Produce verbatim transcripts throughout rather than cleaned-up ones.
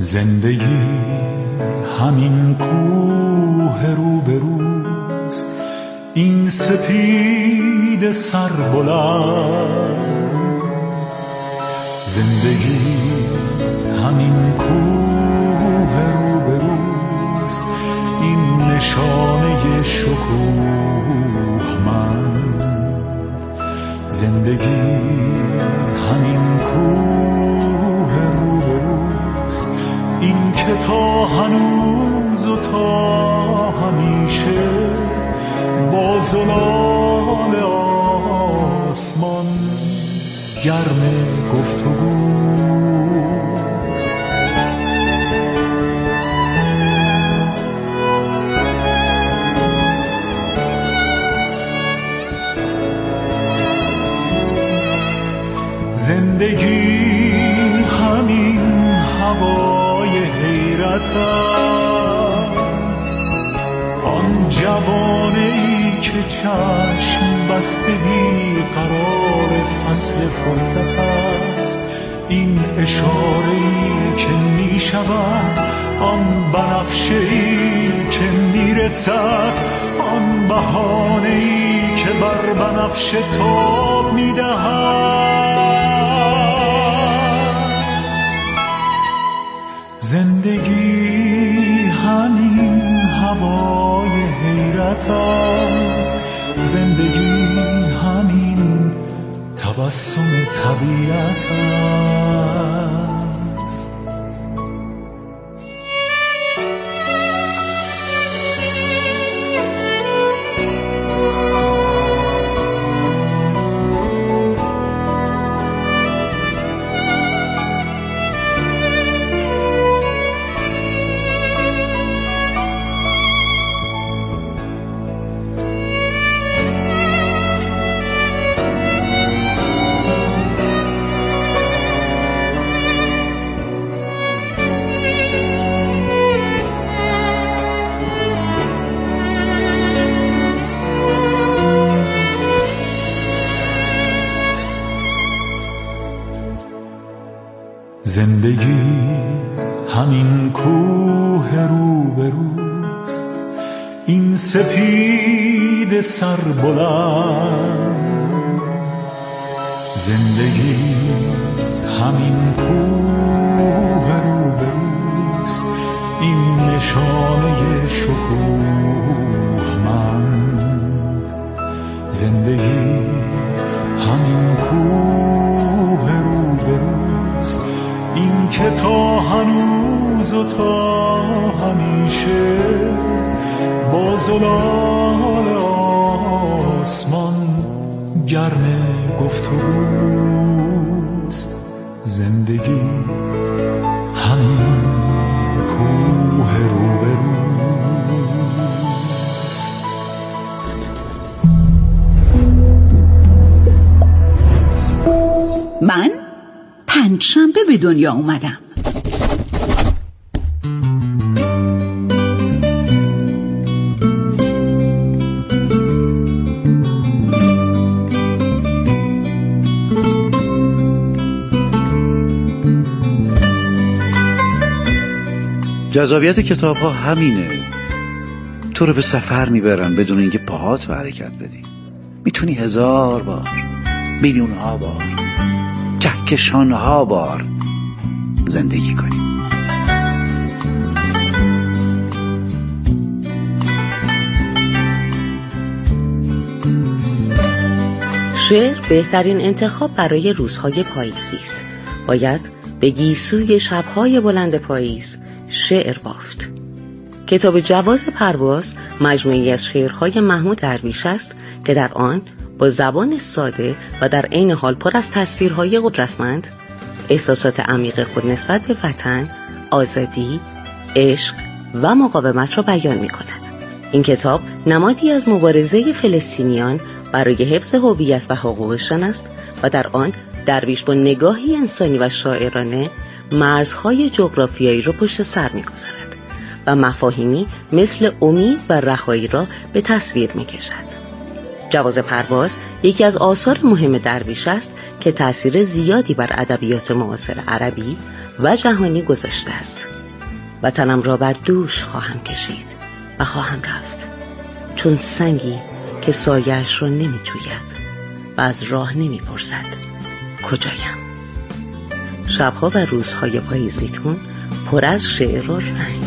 زندگی همین کوه روبروست، این سپید سربلند. زندگی همین کوه روبروست، این نشانه شکوه من. زندگی همین کوه روبروست، این که تا هنوز و تا همیشه با زلال آسمان گرم گفتگوست. زندگی همین هوای حیرت است، آن جوانه‌ای که چشم بسته بی قرار فصل فرصت است. این اشاره‌ای که می شود، آن بنفشه‌ای که می رسد، آن بهانه‌ای که بر بنفشه تاب می دهد. زندگی همین هوای حیرت است، زندگی همین تبسم طبیعت است. زندگی همین کوه روبروست، این سپید سربلند. زندگی همین کوه روبروست، این نشانه شکوه من. زندگی همین کوه روبروست، این که تا هنوز و تا همیشه با زلال آسمان گرم گفتگوست. زندگی همین کوه روبروست. من پنجشنبه به دنیا اومدم. جذابیت کتاب ها همینه، تو رو به سفر میبرن بدون اینکه پاهات به حرکت بدی. میتونی هزار بار، میلیون ها بار، کهکشان ها بار زندگی کنی. شعر بهترین انتخاب برای روزهای پاییزی است. باید به گیسوی شبهای بلند پاییز شعر بافت. کتاب جواز پرواز مجموعه‌ای از شعرهای محمود درویش است که در آن با زبان ساده و در عین حال پر از تصویرهای قدرتمند احساسات عمیق خود نسبت به وطن، آزادی، عشق و مقاومت را بیان می‌کند. این کتاب نمادی از مبارزه فلسطینیان برای حفظ هویت و حقوقشان است و در آن درویش با نگاهی انسانی و شاعرانه مرزهای جغرافیایی را پشت سر می‌گذارد و مفاهیمی مثل امید و رهایی را به تصویر می‌کشد. جواز پرواز یکی از آثار مهم درویش است که تأثیر زیادی بر ادبیات معاصر عربی و جهانی گذاشته است. وطنم را بر دوش خواهم کشید و خواهم رفت، چون سنگی که سایه‌اش را نمی جوید و از راه نمی پرسد کجایم. شبها و روزهای پاییزیتون پر از شعر و رنگ.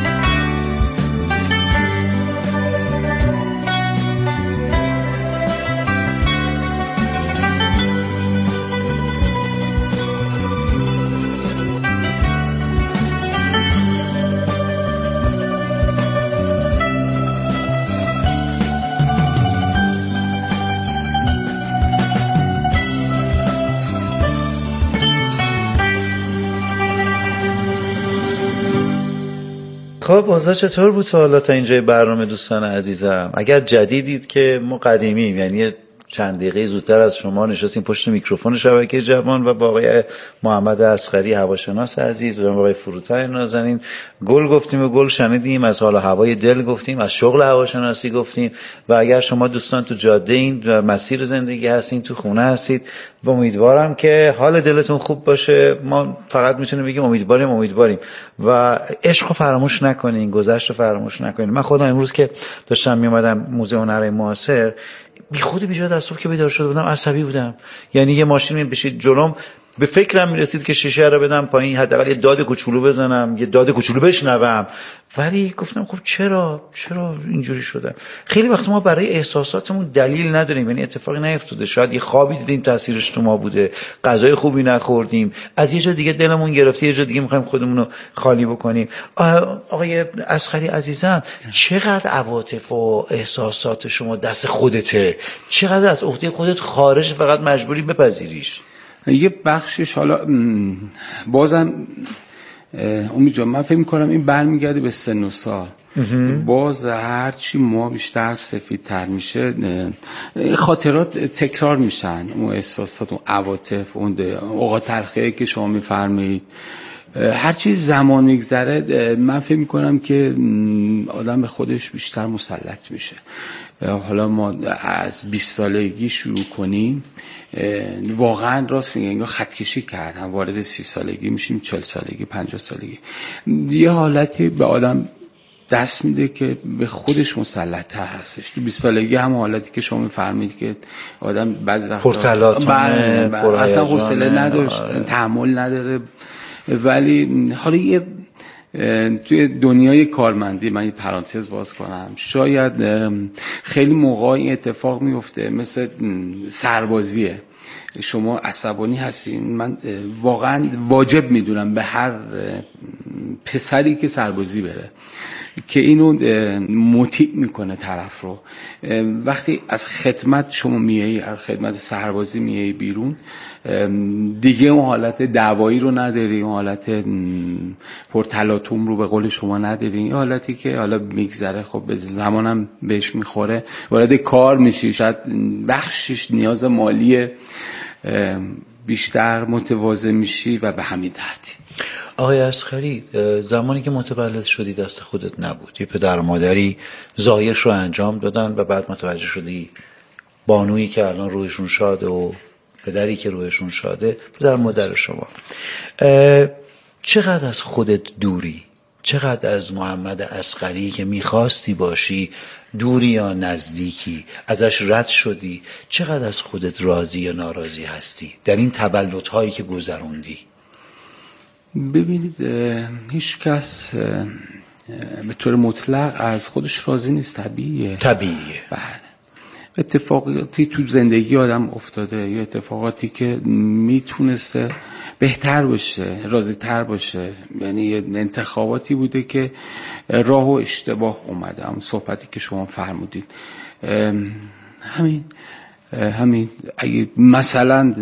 خب اوضاع چطور بود تا حالا تا اینجای برنامه دوستان عزیزم؟ اگر جدیدید که ما قدیمیم، یعنی چند دقیقه زودتر از شما نشستیم پشت میکروفون شبکه جوان و با آقای محمد اصغری هواشناس عزیز و آقای فروتن نازنین گل گفتیم و گل شنیدیم، از حال هوای دل گفتیم، از شغل هواشناسی گفتیم. و اگر شما دوستان تو جاده این در مسیر زندگی هستین، تو خونه هستید و امیدوارم که حال دلتون خوب باشه. ما فقط میتونیم بگیم امیدواریم امیدواریم و عشق رو فراموش نکنین، گذشت رو فراموش نکنین. من خودم امروز که داشتم میومدم موزه هنرهای معاصر، بی خود بی جهت از صبح که بیدار شده بودم عصبی بودم. یعنی یه ماشین می بشید جلوم، به فکرم میرسید که شیشه رو بدم پایین، حداقل یه داد کوچولو بزنم، یه داد کوچولو بشنوم، ولی گفتم خب چرا چرا اینجوری شده؟ خیلی وقت ما برای احساساتمون دلیل نداریم، یعنی اتفاقی نیفتاده، شاید یه خوابی دیدیم تاثیرش تو ما بوده، غذای خوبی نخوردیم، از یه جا دیگه دلمون گرفته، یه جا دیگه میخوایم خودمون رو خالی بکنیم. آقای اصغری عزیزم، چقدر عواطف و احساسات شما دست خودته؟ چقدر از عهده خودت خارج، فقط مجبوری بپذیریش؟ یه بخشش حالا بازم امید جان، من فکر می‌کنم این برمیگرده به سن و سال. باز هرچی ما بیشتر سفیدتر میشه خاطرات تکرار میشن، اون احساسات، اون عواطف، اون اوقات تلخی که شما میفرمایید، هرچی زمان میگذره من فکر می‌کنم که آدم به خودش بیشتر مسلط میشه. حالا ما از بیست سالگی شروع کنیم، واقعا راست میگه انگار خط کشی کردن، وارد سی سالگی میشیم، چهل سالگی، پنجاه سالگی، یه حالتی به آدم دست میده که به خودش مسلط تر هستش. تو بیست سالگی هم حالتی که شما میفرمایید که آدم بعضی وقتا پرتلاتونه، اصلا حوصله نداشت، تحمل نداره. ولی حالا یه توی دنیای کارمندی من یه پرانتز باز کنم، شاید خیلی موقع این اتفاق میفته، مثل سربازیه، شما عصبانی هستین، من واقعا واجب میدونم به هر پسری که سربازی بره که اینو مطیع میکنه طرف رو. وقتی از خدمت شما میایی، از خدمت سربازی میایی بیرون، دیگه اون حالت دعوایی رو نداری، اون حالت پرتلاطم رو به قول شما نداری، این حالتی که حالا میگذره، خب به زمانم بهش میخوره، وارد کار میشی، شاید بخشش نیاز مالی بیشتر متواضع میشی و به همین ترتیب. آقای اصغری، زمانی که متولد شدی دست خودت نبود، یه پدر و مادری زایش رو انجام دادن و بعد متوجه شدی بانویی که الان روحشون شاده و پدری که روحشون شاده پدر و مادر شما. چقدر از خودت دوری؟ چقدر از محمد اصغری که میخواستی باشی دوری یا نزدیکی؟ ازش رد شدی؟ چقدر از خودت راضی یا ناراضی هستی در این تولدهایی که گذروندی؟ ببینید، هیچ کس به طور مطلق از خودش راضی نیست، طبیعیه. طبیعیه. بله. اتفاقاتی تو زندگی آدم افتاده، یا اتفاقاتی که میتونسته بهتر باشه، راضی تر باشه، یعنی یه انتخاباتی بوده که راه و اشتباه اومده، هم صحبتی که شما فرمودید. همین همین اگه مثلا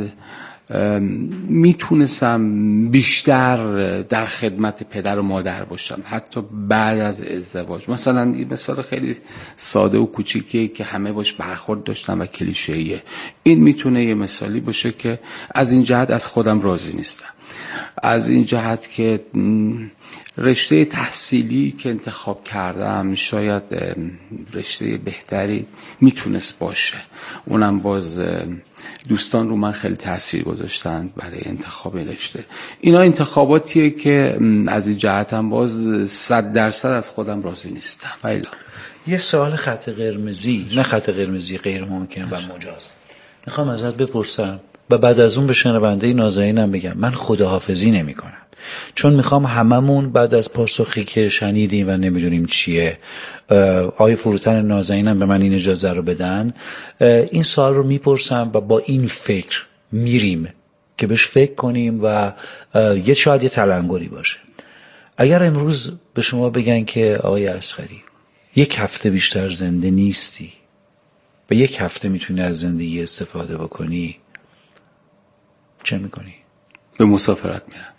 میتونستم بیشتر در خدمت پدر و مادر باشم حتی بعد از ازدواج، مثلا این مثال خیلی ساده و کوچیکیه که همه باش برخورد داشتن و کلیشه‌ایه، این میتونه یه مثالی باشه که از این جهت از خودم راضی نیستم. از این جهت که رشته تحصیلی که انتخاب کردم شاید رشته بهتری میتونست باشه، اونم باز دوستان رو من خیلی تاثیر گذاشتن برای انتخاب رشته. اینا انتخاباتیه که از این جهت هم باز صد درصد از خودم راضی نیستم. ولی یه سوال خط قرمزی، نه خط قرمزی غیر ممکن و مجاز، میخوام ازت بپرسم و بعد از اون به شنونده نازنینم بگم من خداحافظی نمی کنم، چون میخوام هممون بعد از پاسخی که شنیدیم و نمیدونیم چیه، آقای فروتن نازنینم به من این اجازه رو بدن، این سوال رو میپرسم و با این فکر میریم که بهش فکر کنیم و یه شاید یه تلنگری باشه. اگر امروز به شما بگن که آقای اصغری یک هفته بیشتر زنده نیستی و یک هفته میتونی از زندگی استفاده بکنی، چه میکنی؟ به مسافرت میرم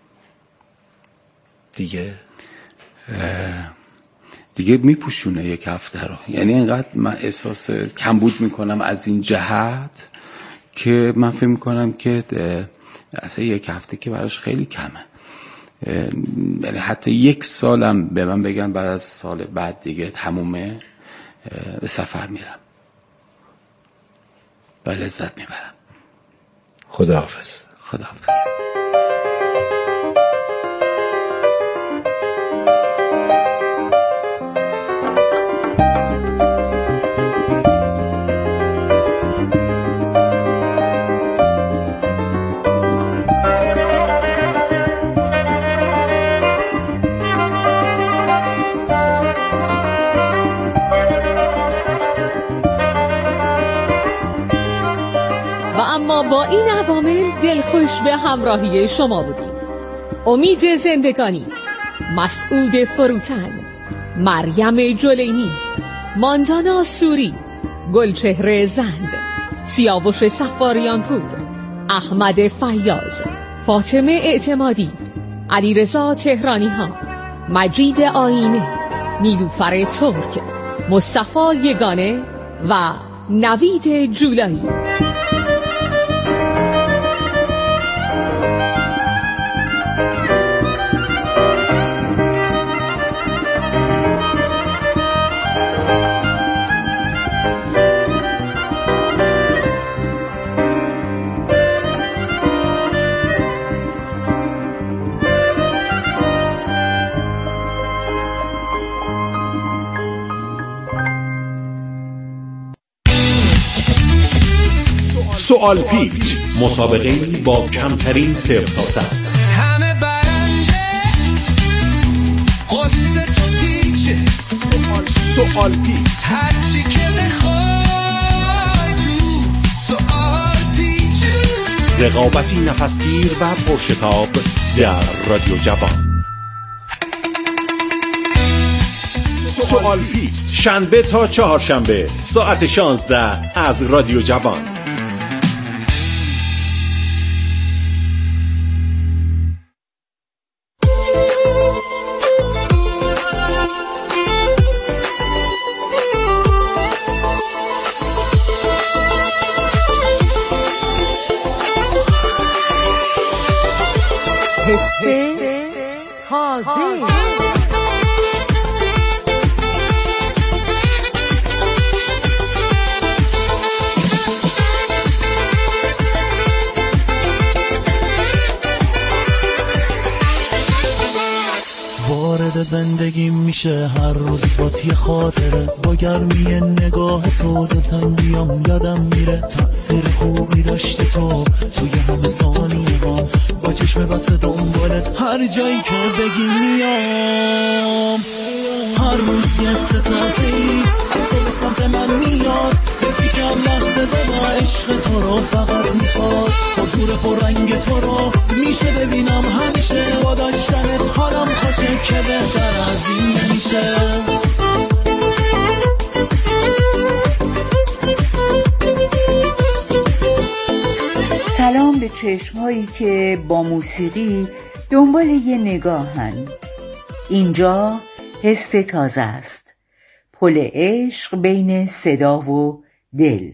دیگه. دیگه میپوشونه یک هفته رو، یعنی اینقدر من احساس کمبود میکنم از این جهت که من فکر میکنم که اصلا یک هفته که براش خیلی کمه. یعنی حتی یک سالم به من بگن بعد از سال بعد دیگه تمومه، به سفر میرم و لذت میبرم. خداحافظ. خداحافظ. اما با این عوامل دلخوش به همراهی شما بودیم. امید زندگانی، مسعود فروتن، مریم جلینی، ماندانا سوری، گلچهره زند، سیاوش سفاریانپور، احمد فیاض، فاطمه اعتمادی، علیرضا تهرانی ها، مجید آینه، نیلوفر ترک، مصطفی یگانه و نوید جولایی. سوال پیچ، مسابقه با کمترین صفر تا صد. همه برنده قصه تو پیچ. سوال پیچ، هرچی که بخوای تو سوال پیچ. رقابتی نفسگیر و پرشتاب در رادیو جوان. سوال پیچ، شنبه تا چهارشنبه ساعت شانزده از رادیو جوان. تازه وارد زندگی میشه هر روز با یه خاطره، با گرمی نگاه تو دلتنگیام یادم میره، تأثیر خوبی داشتی تو توی همه ثانیه ها، با چشم بسته دنبالت هر جایی که بگی میام، هر روز یه ستازه‌ای از تو به سمت من میاد، حسی که هم لحظه دارم عشق تو رو فقط میخواد، حضور پررنگ تو رو میشه ببینم همیشه، با داشتنت حالم خوشه که بهتر از این نمیشه. سلام به چشمهایی که با موسیقی دنبال یه نگاهن. اینجا حس تازه است، پل عشق بین صدا و دل.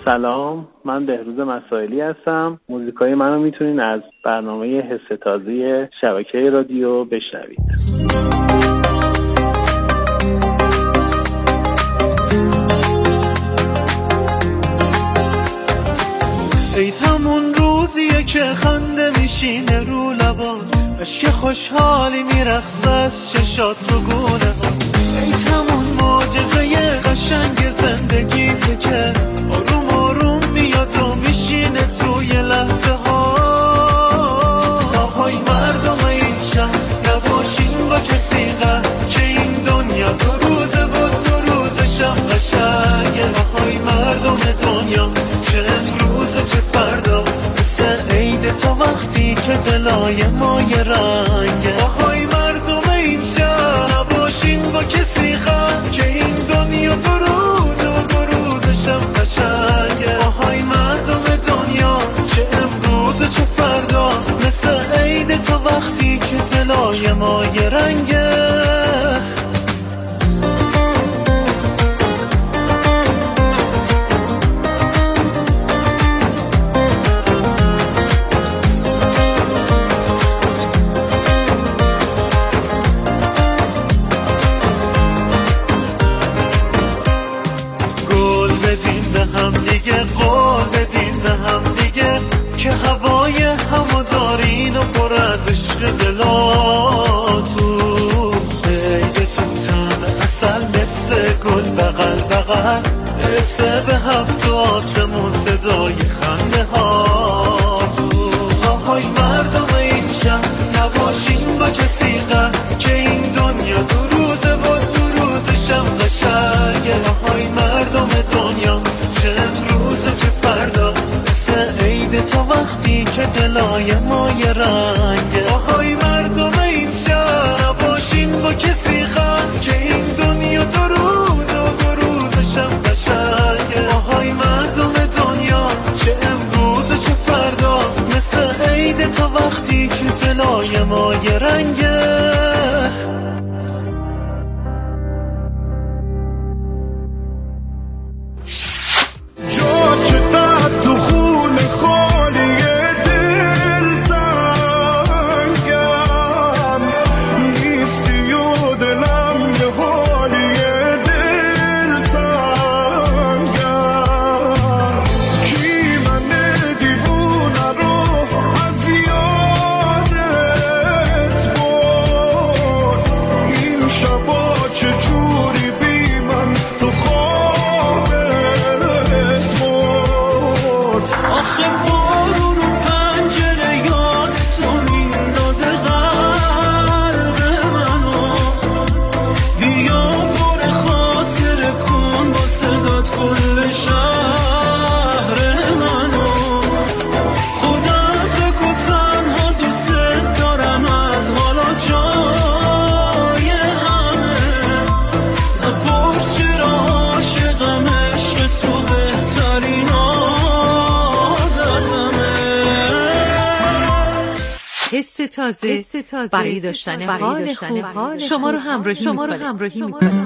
سلام، من بهروز مسائلی هستم. موزیکای منو میتونین از برنامه حس تازه شبکه رادیو بشنوید. ای همون روزیه که خنده میشینه رو لبات، عشق خوشحالی میرقصه از چشات رو گونه ها. ای همون معجزه قشنگ زندگیته که آروم آروم میاد و میشینه توی لحظه ها. آهای مردم این شهر نباشین با کسی غر، که این دنیا دو روزه بود دو روز شب قشنگه. آهای مردم دنیا چه امروزه چه فردا، مثل عید تا وقتی که دلای ما یه رنگه. آهای مردم این شهر نباشین با کسی غر، که این دنیا دو روزه و دو روز شب قشنگه. آهای مردم دنیا چه امروزه چه فردا، مثل عید تا وقتی که دلای ما یه رنگه. حسه به هفت آسمون صدای خنده ها تو. آهای مردم این شهر نباشین با کسی غر، که این دنیا دو روزه بود دو روز شب قشنگه. آهای مردم دنیا چه امروزه چه فردا، مثل عید تا وقتی که دلای ما یه رنگه. آهای مردم این شهر نباشین با کسی غر، که این دنیا دو روزه و دو روز شب قشنگه. آهای مردم دنیا چه امروزه چه فردا، مثل عید تا وقتی که دلای ما یه رنگه. تازه برای داشتن حال خوب شما رو همراهی شما رو همراهی می‌کنه.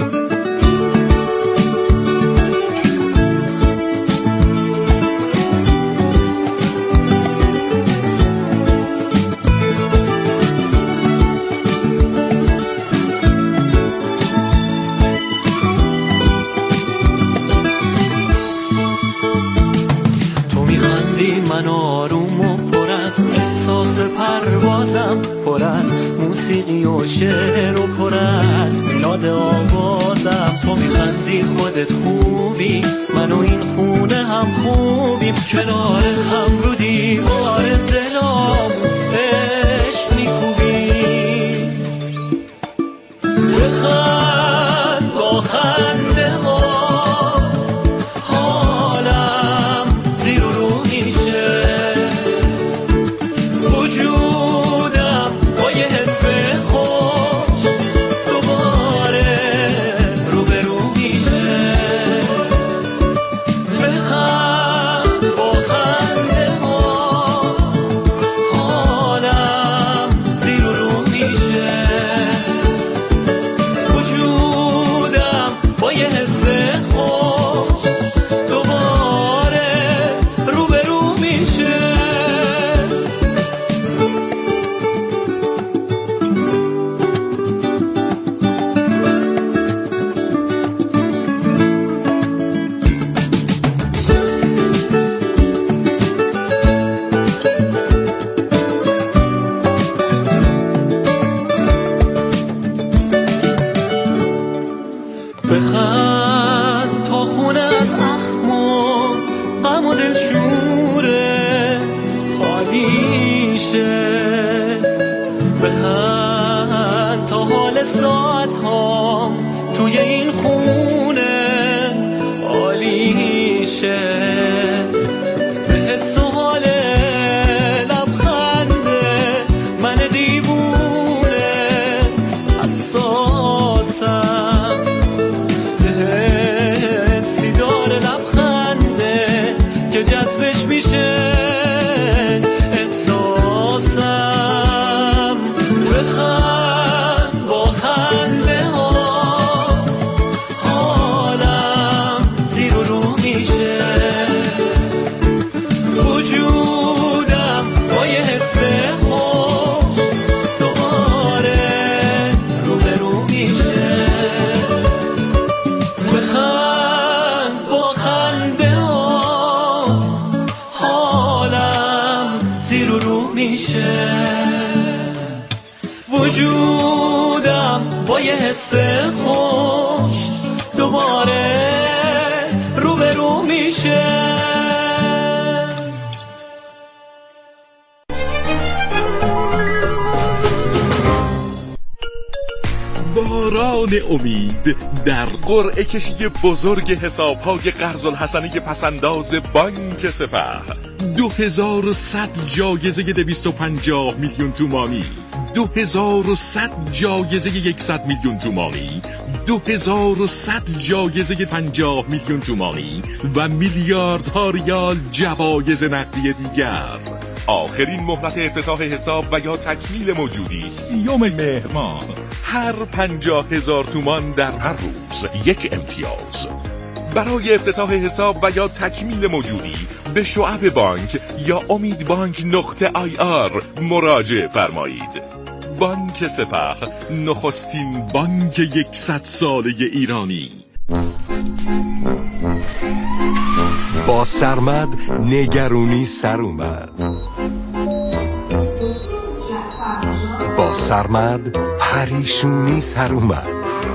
تو می‌خندی من آروم و پر از احساس پروازم، پر از موسیقی و شعر و پر از میلاد آوازم. تو میخندی خودت خوبی، من و این خونه هم خوبیم، کنار هم رو دیوار دلام عشق میکوبیم. بخند با خنده ما حالم زیر و رو میشه، وجودم با یه حس خوش دوباره روبرو میشه. بخند با خنده میشه، وجودم با یه حس خوش دوباره روبرو میشه. باران امید در قرعه کشی بزرگ حساب‌های قرض الحسنه پسنداز بانک سپه. دو هزار و صد جایزه دویست و پنجاه میلیون تومانی، دو هزار و صد جایزه یکصد میلیون تومانی، دو هزار و صد جایزه پنجاه میلیون تومانی و میلیاردها ریال جوایز نقدی دیگر. آخرین مهلت افتتاح حساب و یا تکمیل موجودی سیوم مهر ماه. هر پنجاه هزار تومان در هر روز یک امتیاز. برای افتتاح حساب و یا تکمیل موجودی به شعب بانک یا امید بانک نقطه آی آر مراجعه فرمایید. بانک سپه، نخستین بانک یکصد ساله ایرانی. با سرمد نگرونی سر اومد، با سرمد پریشونی سر اومد،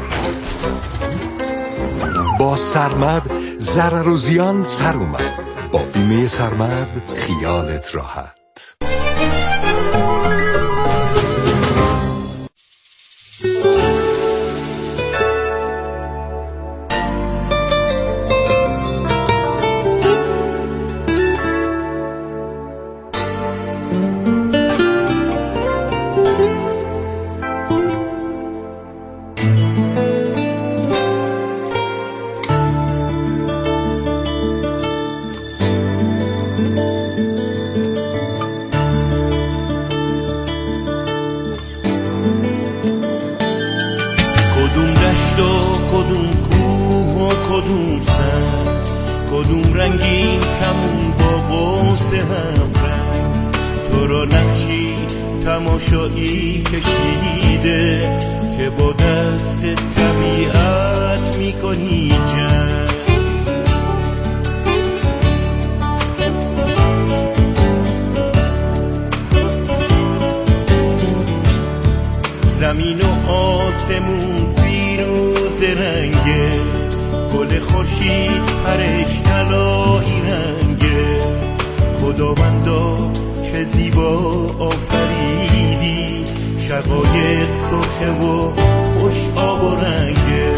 با سرمد ضرر و زیان سر اومد. با بیمه سرمد خیالت راحت. تماشایی کشیده که با دست طبیعت میکنی جنگ. زمین و آسمون فیروز رنگه، گل خورشید پرش طلایی رنگه. خداوندا چه زیبا آفریدی، شقایق سرخه و خوش آب و رنگه.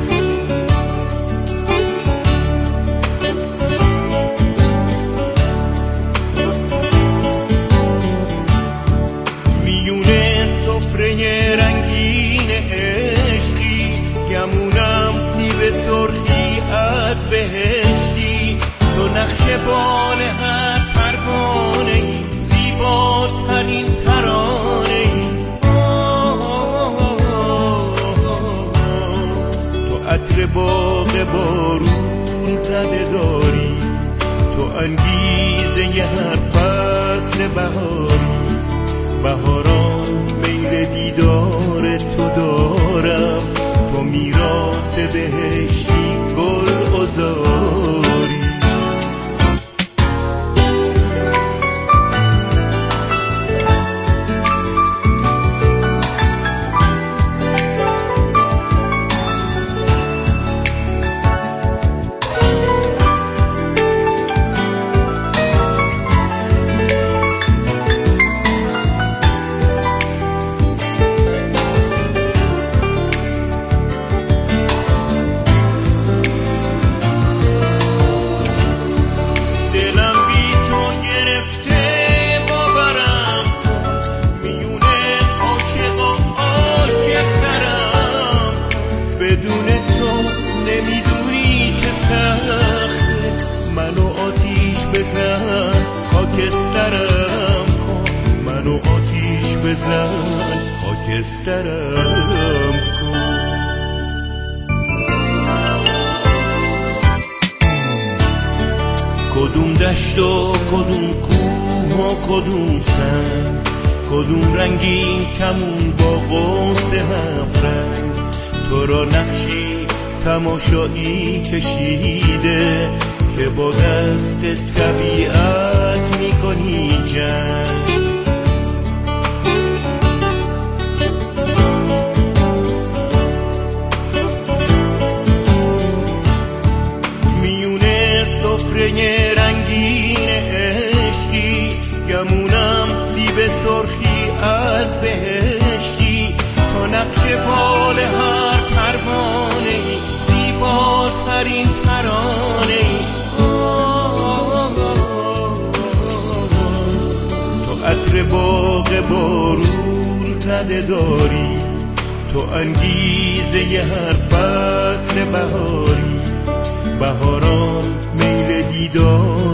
میونه سفره رنگین عشقی، گمونم سیب سرخی از بهشتی. تو نقش بال هر پروانه ای، زیباترین ترانه ای. تو عطر باغ بارون زده داری، تو انگیزه هر فصل بهاری. بهاران میل دیدار تو دارم، تو میراث بهشتی گل عذاری. کدوم دشت و کدوم کوه و کدوم سنگ، کدوم رنگین کمون با قوس هم رنگ. تو را نقشی تماشایی کشیده که با دست طبیعت میکنی جنگ. رنگین عشقی، گمونم سیب سرخی از بهشتی. تو نقش بال هر پروانه زیباترین ترانه. تو عطر باغ بارون زده داری، تو انگیزه هر فصل بهاری. بهاران میل دیدار